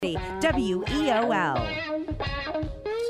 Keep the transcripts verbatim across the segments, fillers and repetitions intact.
W E O L.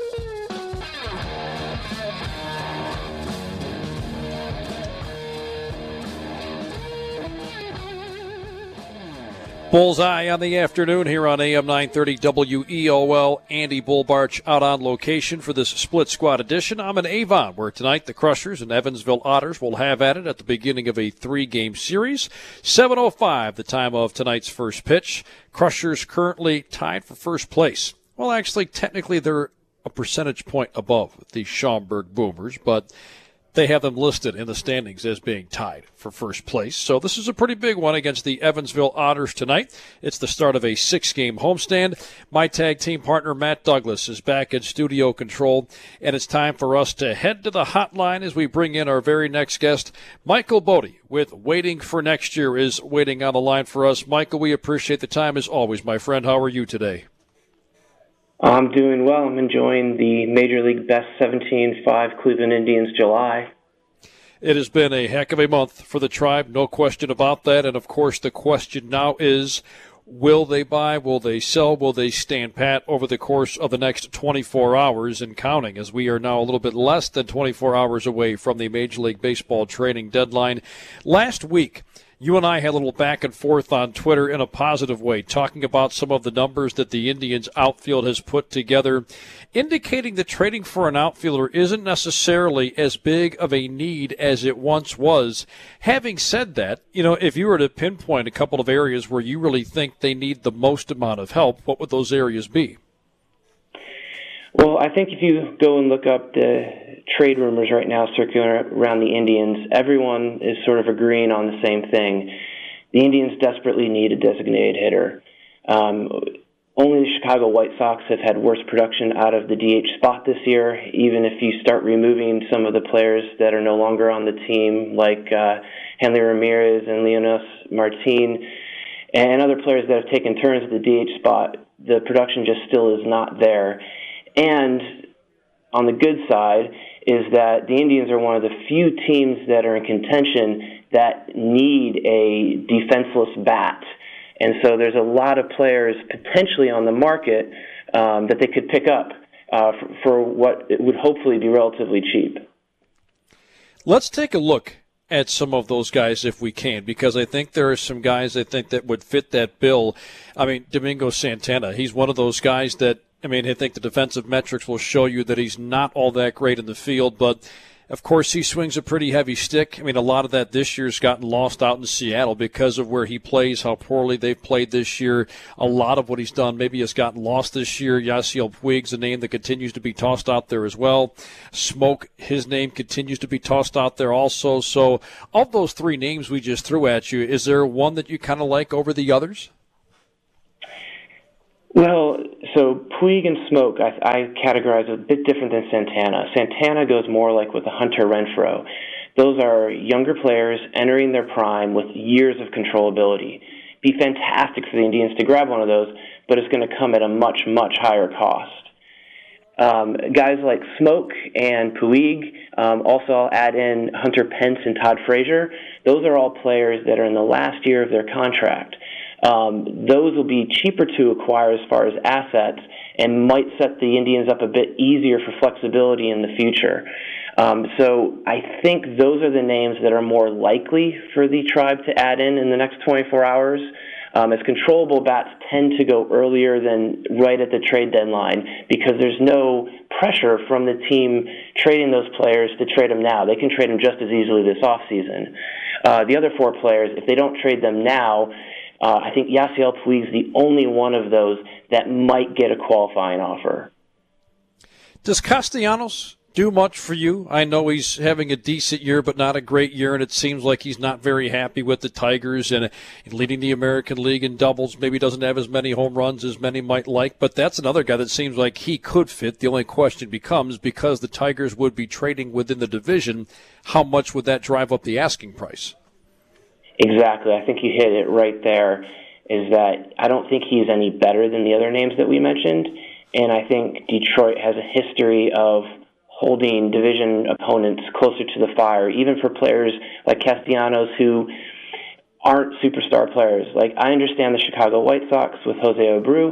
Bullseye on the afternoon here on A M nine thirty W E O L. Andy Bullbarch out on location for this split squad edition. I'm in Avon, where tonight the Crushers and Evansville Otters will have at it at the beginning of a three-game series. seven oh five, the time of tonight's first pitch. Crushers currently tied for first place. Well, actually, technically they're a percentage point above the Schaumburg Boomers, but they have them listed in the standings as being tied for first place. So this is a pretty big one against the Evansville Otters tonight. It's the start of a six-game homestand. My tag team partner, Matt Douglas, is back in studio control, and it's time for us to head to the hotline as we bring in our very next guest. Michael Bodie with Waiting for Next Year is waiting on the line for us. Michael, we appreciate the time as always, my friend. How are you today? I'm doing well. I'm enjoying the Major League Best seventeen five Cleveland Indians July. It has been a heck of a month for the Tribe, no question about that. And, of course, the question now is, will they buy, will they sell, will they stand pat over the course of the next twenty-four hours and counting, as we are now a little bit less than twenty-four hours away from the Major League Baseball trading deadline. Last week, you and I had a little back and forth on Twitter in a positive way, talking about some of the numbers that the Indians outfield has put together, indicating that trading for an outfielder isn't necessarily as big of a need as it once was. Having said that, you know, if you were to pinpoint a couple of areas where you really think they need the most amount of help, what would those areas be? Well, I think if you go and look up the trade rumors right now circulating around the Indians, everyone is sort of agreeing on the same thing. The Indians desperately need a designated hitter. Um, only the Chicago White Sox have had worse production out of the D H spot this year, even if you start removing some of the players that are no longer on the team, like uh, Hanley Ramirez and Leonys Martin, and other players that have taken turns at the D H spot. The production just still is not there. And on the good side is that the Indians are one of the few teams that are in contention that need a defenseless bat. And so there's a lot of players potentially on the market um, that they could pick up uh, for, for what it would hopefully be relatively cheap. Let's take a look at some of those guys if we can, because I think there are some guys I think that would fit that bill. I mean, Domingo Santana, he's one of those guys that, I mean, I think the defensive metrics will show you that he's not all that great in the field, but of course he swings a pretty heavy stick. I mean, a lot of that this year's gotten lost out in Seattle because of where he plays, how poorly they've played this year. A lot of what he's done maybe has gotten lost this year. Yasiel Puig's a name that continues to be tossed out there as well. Smoke, his name continues to be tossed out there also. So of those three names we just threw at you, is there one that you kind of like over the others? Well, so Puig and Smoke, I, I categorize a bit different than Santana. Santana goes more like with a Hunter Renfroe. Those are younger players entering their prime with years of controllability. Be fantastic for the Indians to grab one of those, but it's going to come at a much, much higher cost. Um, guys like Smoke and Puig, um, also I'll add in Hunter Pence and Todd Frazier. Those are all players that are in the last year of their contract. Um, those will be cheaper to acquire as far as assets and might set the Indians up a bit easier for flexibility in the future. Um, so I think those are the names that are more likely for the Tribe to add in in the next twenty-four hours. Um, as controllable bats tend to go earlier than right at the trade deadline because there's no pressure from the team trading those players to trade them now. They can trade them just as easily this offseason. Uh, the other four players, if they don't trade them now, Uh, I think Yasiel Puig is the only one of those that might get a qualifying offer. Does Castellanos do much for you? I know he's having a decent year, but not a great year, and it seems like he's not very happy with the Tigers and, and leading the American League in doubles. Maybe doesn't have as many home runs as many might like, but that's another guy that seems like he could fit. The only question becomes, because the Tigers would be trading within the division, how much would that drive up the asking price? Exactly. I think you hit it right there, is that I don't think he's any better than the other names that we mentioned, and I think Detroit has a history of holding division opponents closer to the fire, even for players like Castellanos who aren't superstar players. Like, I understand the Chicago White Sox with Jose Abreu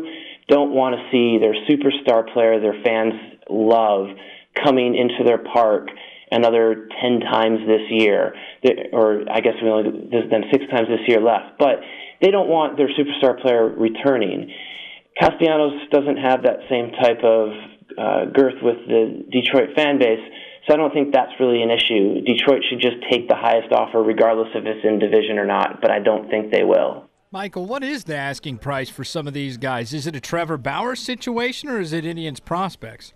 don't want to see their superstar player their fans love coming into their park another ten times this year, or I guess we only there's been six times this year left, but they don't want their superstar player returning. Castellanos doesn't have that same type of uh, girth with the Detroit fan base, so I don't think that's really an issue. Detroit should just take the highest offer regardless if it's in division or not, but I don't think they will. Michael, what is the asking price for some of these guys? Is it a Trevor Bauer situation, or is it Indians prospects?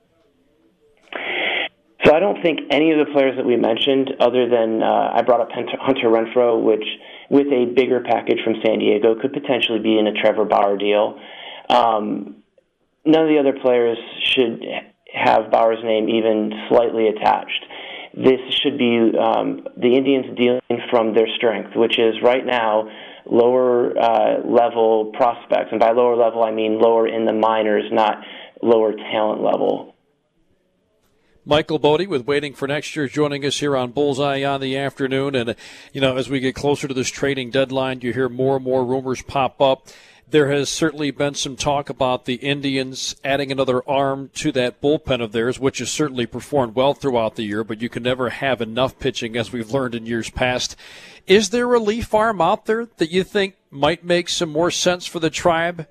So I don't think any of the players that we mentioned, other than uh, I brought up Hunter Renfroe, which with a bigger package from San Diego could potentially be in a Trevor Bauer deal. Um, none of the other players should have Bauer's name even slightly attached. This should be um, the Indians dealing from their strength, which is right now lower uh, level prospects. And by lower level, I mean lower in the minors, not lower talent level. Michael Bodie with Waiting for Next Year joining us here on Bullseye on the afternoon. And, you know, as we get closer to this trading deadline, you hear more and more rumors pop up. There has certainly been some talk about the Indians adding another arm to that bullpen of theirs, which has certainly performed well throughout the year, but you can never have enough pitching, as we've learned in years past. Is there a relief arm out there that you think might make some more sense for the Tribe?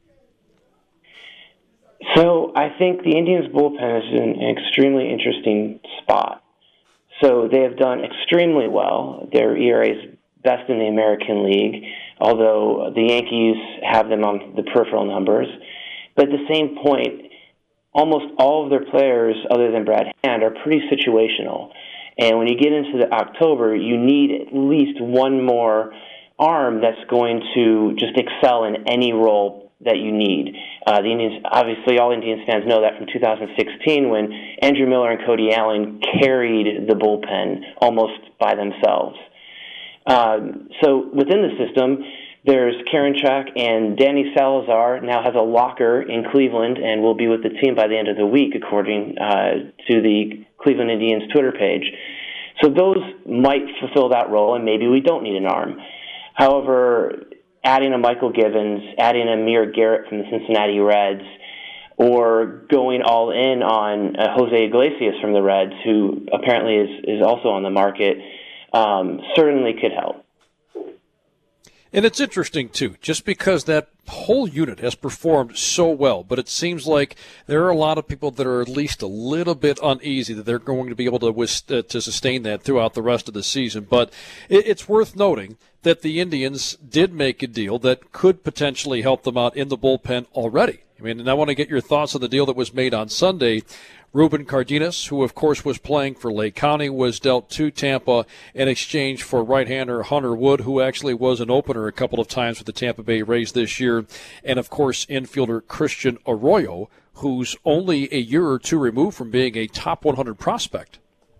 So I think the Indians' bullpen is in an extremely interesting spot. So they have done extremely well. Their E R A is best in the American League, although the Yankees have them on the peripheral numbers. But at the same point, almost all of their players, other than Brad Hand, are pretty situational. And when you get into the October, you need at least one more arm that's going to just excel in any role that you need. Uh, the Indians, obviously, all Indians fans know that from two thousand sixteen when Andrew Miller and Cody Allen carried the bullpen almost by themselves. Um, so within the system, there's Karinchak, and Danny Salazar now has a locker in Cleveland and will be with the team by the end of the week, according uh, to the Cleveland Indians Twitter page. So those might fulfill that role, and maybe we don't need an arm. However, adding a Michael Givens, adding a Amir Garrett from the Cincinnati Reds, or going all in on uh, Jose Iglesias from the Reds, who apparently is, is also on the market, um, certainly could help. And it's interesting, too, just because that whole unit has performed so well, but it seems like there are a lot of people that are at least a little bit uneasy that they're going to be able to wist- uh, to sustain that throughout the rest of the season. But it- it's worth noting that the Indians did make a deal that could potentially help them out in the bullpen already. I mean, and I want to get your thoughts on the deal that was made on Sunday. Ruben Cardenas, who of course was playing for Lake County, was dealt to Tampa in exchange for right-hander Hunter Wood, who actually was an opener a couple of times for the Tampa Bay Rays this year, and of course infielder Christian Arroyo, who's only a year or two removed from being a top one hundred prospect.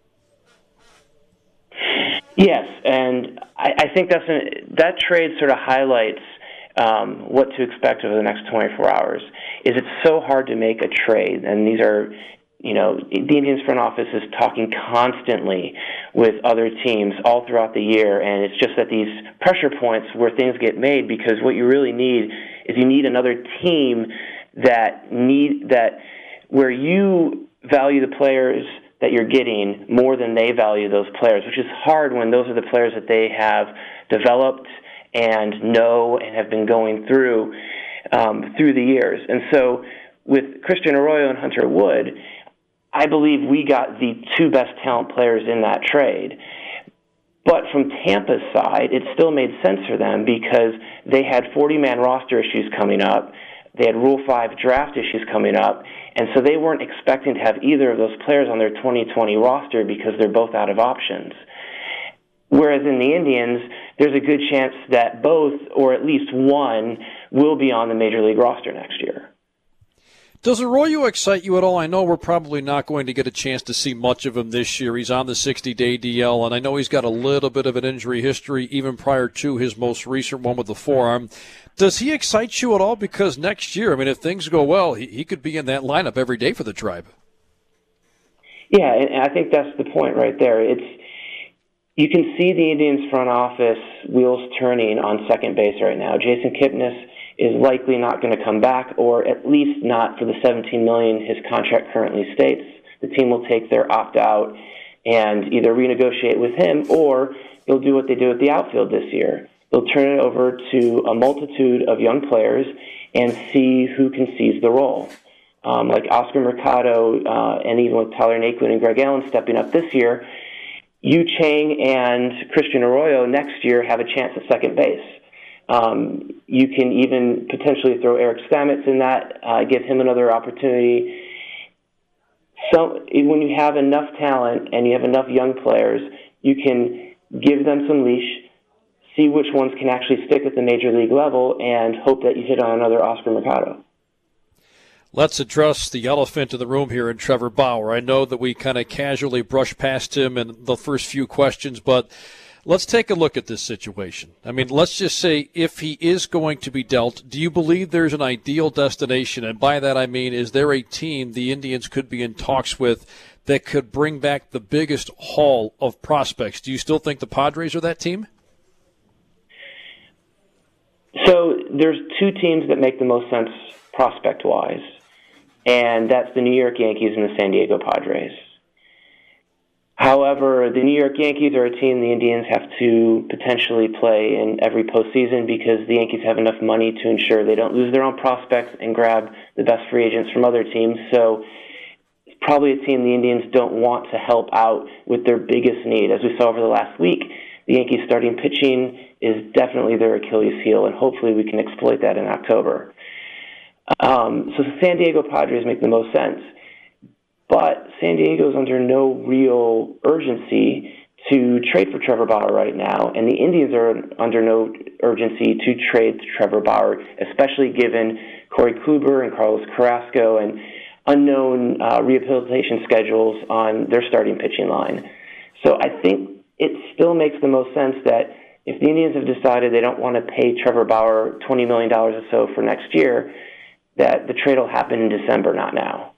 Yes, and I, I think that's an, that trade sort of highlights um, what to expect over the next twenty-four hours. Is it's so hard to make a trade, and these are, you know, the Indians front office is talking constantly with other teams all throughout the year, and it's just that these pressure points where things get made, because what you really need is you need another team that need that where you value the players that you're getting more than they value those players, which is hard when those are the players that they have developed and know and have been going through um, through the years. And so with Christian Arroyo and Hunter Wood, I believe we got the two best talent players in that trade. But from Tampa's side, it still made sense for them because they had forty-man roster issues coming up. They had Rule five draft issues coming up, and so they weren't expecting to have either of those players on their twenty twenty roster because they're both out of options. Whereas in the Indians, there's a good chance that both, or at least one, will be on the Major League roster next year. Does Arroyo excite you at all? I know we're probably not going to get a chance to see much of him this year. He's on the sixty-day D L, and I know he's got a little bit of an injury history even prior to his most recent one with the forearm. Does he excite you at all? Because next year, I mean, if things go well, he, he could be in that lineup every day for the Tribe. Yeah, and I think that's the point right there. It's you can see the Indians front office wheels turning on second base right now. Jason Kipnis is likely not going to come back, or at least not for the seventeen million dollars his contract currently states. The team will take their opt-out and either renegotiate with him, or they'll do what they did with the outfield this year. They'll turn it over to a multitude of young players and see who can seize the role. Um, like Oscar Mercado, uh, and even with Tyler Naquin and Greg Allen stepping up this year, Yu Chang and Christian Arroyo next year have a chance at second base. Um, you can even potentially throw Eric Stamets in that, uh, give him another opportunity. So when you have enough talent and you have enough young players, you can give them some leash, see which ones can actually stick at the major league level, and hope that you hit on another Oscar Mercado. Let's address the elephant in the room here in Trevor Bauer. I know that we kind of casually brushed past him in the first few questions, but let's take a look at this situation. I mean, let's just say if he is going to be dealt, do you believe there's an ideal destination? And by that I mean, is there a team the Indians could be in talks with that could bring back the biggest haul of prospects? Do you still think the Padres are that team? So there's two teams that make the most sense prospect-wise, and that's the New York Yankees and the San Diego Padres. However, the New York Yankees are a team the Indians have to potentially play in every postseason because the Yankees have enough money to ensure they don't lose their own prospects and grab the best free agents from other teams. So it's probably a team the Indians don't want to help out with their biggest need. As we saw over the last week, the Yankees starting pitching is definitely their Achilles heel, and hopefully we can exploit that in October. Um, so the San Diego Padres make the most sense. But San Diego's under no real urgency to trade for Trevor Bauer right now, and the Indians are under no urgency to trade Trevor Bauer, especially given Corey Kluber and Carlos Carrasco and unknown uh, rehabilitation schedules on their starting pitching line. So I think it still makes the most sense that if the Indians have decided they don't want to pay Trevor Bauer twenty million dollars or so for next year, that the trade will happen in December, not now.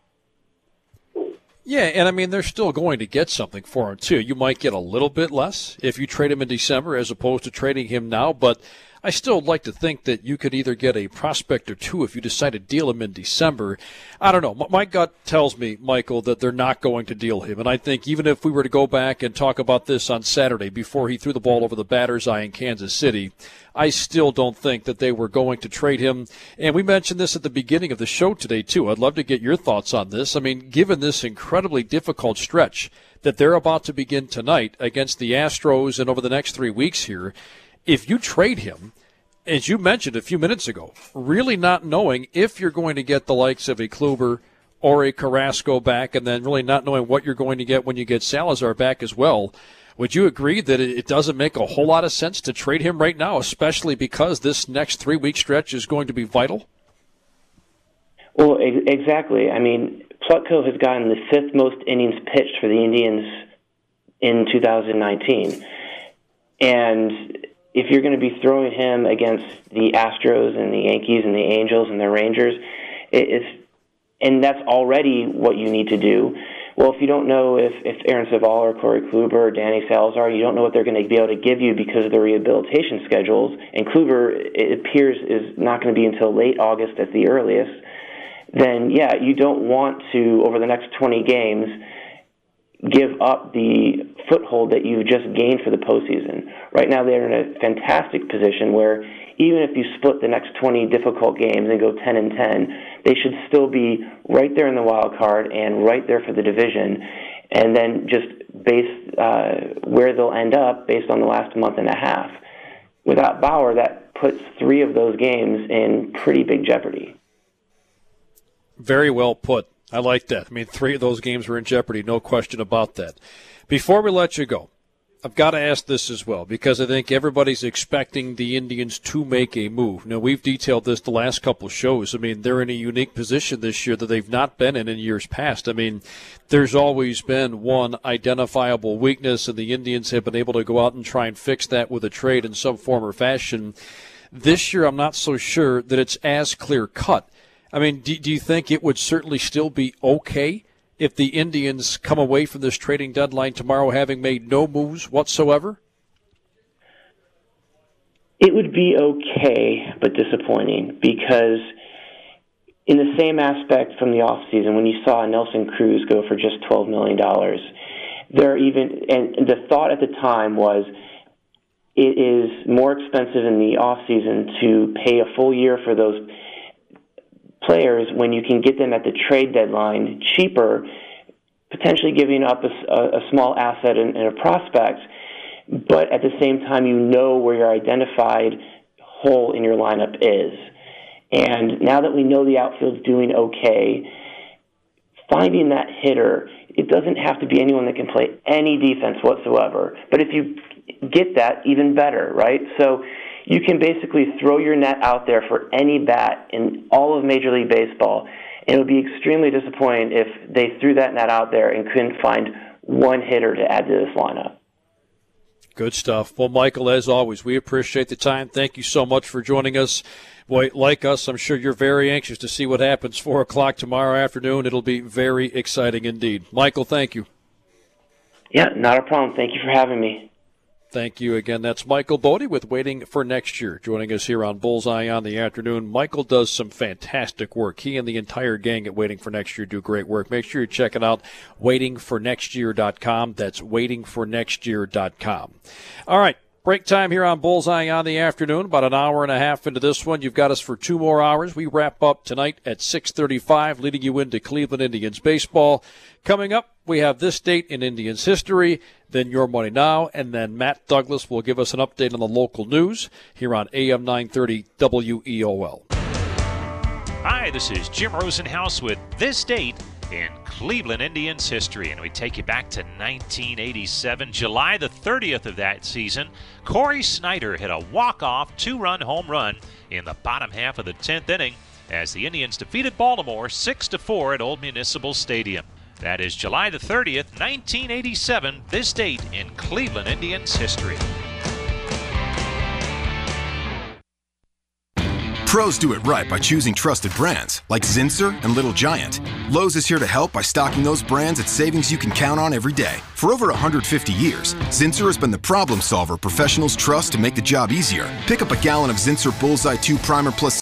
Yeah, and I mean, they're still going to get something for him, too. You might get a little bit less if you trade him in December as opposed to trading him now, but I still like to think that you could either get a prospect or two if you decide to deal him in December. I don't know. My gut tells me, Michael, that they're not going to deal him. And I think even if we were to go back and talk about this on Saturday before he threw the ball over the batter's eye in Kansas City, I still don't think that they were going to trade him. And we mentioned this at the beginning of the show today, too. I'd love to get your thoughts on this. I mean, given this incredibly difficult stretch that they're about to begin tonight against the Astros and over the next three weeks here, if you trade him, as you mentioned a few minutes ago, really not knowing if you're going to get the likes of a Kluber or a Carrasco back, and then really not knowing what you're going to get when you get Salazar back as well, would you agree that it doesn't make a whole lot of sense to trade him right now, especially because this next three-week stretch is going to be vital? Well, ex- exactly. I mean, Plutko has gotten the fifth most innings pitched for the Indians in two thousand nineteen. And if you're going to be throwing him against the Astros and the Yankees and the Angels and the Rangers, it's, and that's already what you need to do. Well, if you don't know if, if Aaron Zavala or Corey Kluber or Danny Salazar, you don't know what they're going to be able to give you because of the rehabilitation schedules, and Kluber, it appears, is not going to be until late August at the earliest, then, yeah, you don't want to, over the next twenty games, give up the foothold that you've just gained for the postseason. Right now they're in a fantastic position where even if you split the next twenty difficult games and go ten and ten, they should still be right there in the wild card and right there for the division, and then just base uh, where they'll end up based on the last month and a half. Without Bauer, that puts three of those games in pretty big jeopardy. Very well put. I like that. I mean, three of those games were in jeopardy, no question about that. Before we let you go, I've got to ask this as well, because I think everybody's expecting the Indians to make a move. Now, we've detailed this the last couple of shows. I mean, they're in a unique position this year that they've not been in in years past. I mean, there's always been one identifiable weakness, and the Indians have been able to go out and try and fix that with a trade in some form or fashion. This year, I'm not so sure that it's as clear-cut. I mean, do, do you think it would certainly still be okay if the Indians come away from this trading deadline tomorrow having made no moves whatsoever? It would be okay, but disappointing, because in the same aspect from the offseason, when you saw Nelson Cruz go for just twelve million dollars, there even, and the thought at the time was, it is more expensive in the offseason to pay a full year for those players when you can get them at the trade deadline cheaper, potentially giving up a, a, a small asset and, and a prospect, but at the same time you know where your identified hole in your lineup is. And now that we know the outfield's doing okay, finding that hitter, it doesn't have to be anyone that can play any defense whatsoever. But if you get that, even better, right? So you can basically throw your net out there for any bat in all of Major League Baseball, and it would be extremely disappointing if they threw that net out there and couldn't find one hitter to add to this lineup. Good stuff. Well, Michael, as always, we appreciate the time. Thank you so much for joining us. Boy, like us, I'm sure you're very anxious to see what happens four o'clock tomorrow afternoon. It'll be very exciting indeed. Michael, thank you. Yeah, not a problem. Thank you for having me. Thank you again. That's Michael Bodie with Waiting for Next Year, joining us here on Bullseye on the Afternoon. Michael does some fantastic work. He and the entire gang at Waiting for Next Year do great work. Make sure you check it out, waiting for next year dot com. That's waiting for next year dot com. All right. Break time here on Bullseye on the Afternoon, about an hour and a half into this one. You've got us for two more hours. We wrap up tonight at six thirty-five, leading you into Cleveland Indians baseball. Coming up, we have this date in Indians history, then Your Money Now, and then Matt Douglas will give us an update on the local news here on A M nine thirty W E O L. Hi, this is Jim Rosenhaus with This Date in Cleveland Indians history, and we take you back to nineteen eighty-seven, July the thirtieth of that season. Corey Snyder hit a walk-off two-run home run in the bottom half of the tenth inning as the Indians defeated Baltimore six to four at Old Municipal Stadium. That is July the thirtieth, nineteen eighty-seven, this date in Cleveland Indians history. Pros do it right by choosing trusted brands like Zinsser and Little Giant. Lowe's is here to help by stocking those brands at savings you can count on every day. For over one hundred fifty years, Zinsser has been the problem solver professionals trust to make the job easier. Pick up a gallon of Zinsser Bullseye two Primer Plus